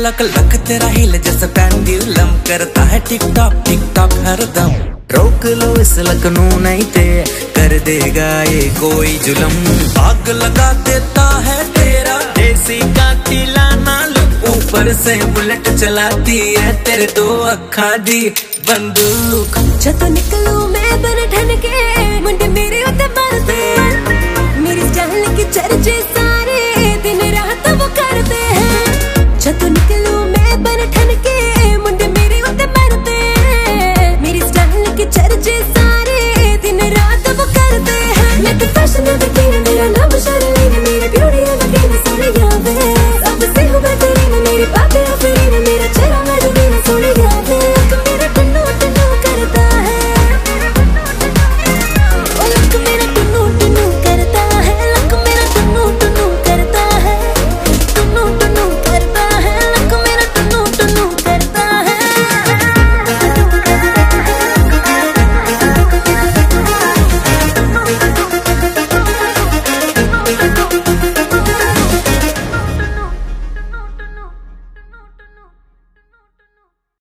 Luck luck तेरा हिल जैसा pendulum करता है टिक टॉक हरदम। रोक लो इस लक नू नहीं ते कर देगा ये कोई जुलम। आग लगा देता है तेरा देसी का खिलाना लुक। ऊपर से बुलेट चलाती है तेरे दो अखा दी बंदूक। जब निकलूं मैं बन ठन के मुंडे मेरे उत्ते मारते